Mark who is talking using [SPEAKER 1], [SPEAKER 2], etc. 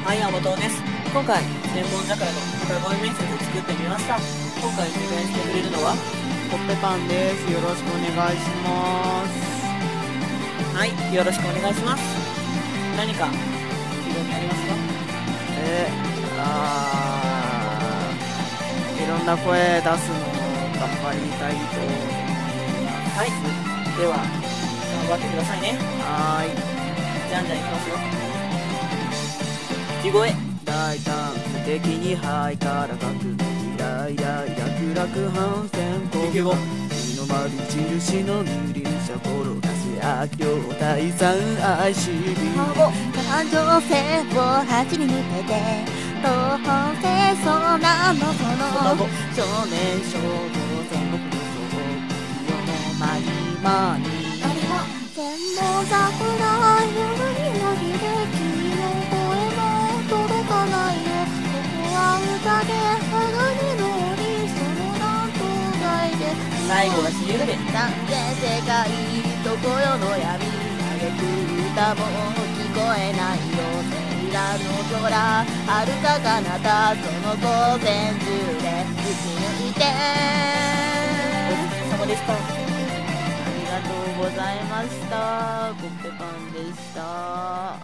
[SPEAKER 1] はい、甘党です。今回、専門だからの歌声面接を作ってみました。今回説明してくれるのは、
[SPEAKER 2] コッペパンです。よろしくお願いします。
[SPEAKER 1] はい、よろしくお願いします。何か、希望にありますか？
[SPEAKER 2] いろんな声出すのを頑張りたいと思います。
[SPEAKER 1] はい、では、頑張ってくださいね。
[SPEAKER 2] はーい。
[SPEAKER 1] じゃんじゃんいきますよ。地声。
[SPEAKER 2] 大胆不敵に肺から書くイライラ楽々反戦
[SPEAKER 1] 息語。
[SPEAKER 2] 日の丸印の二輪車転がす悪霊退散 ICB
[SPEAKER 3] 感情線を端に向けて東方戦争なのその
[SPEAKER 2] 少年少女戦国無双世の間に間に
[SPEAKER 3] 天も桜夜にの日で君の声も届かないよここは歌で鋼の檻その南東街で
[SPEAKER 1] 最後は自由で。
[SPEAKER 3] なんで世界どこよの闇嘆く歌も聞こえないよセイラの空遥か彼方その光線中で打ち抜いて
[SPEAKER 1] お疲れ様でした。
[SPEAKER 2] ありがとうございました。コッペパンでした。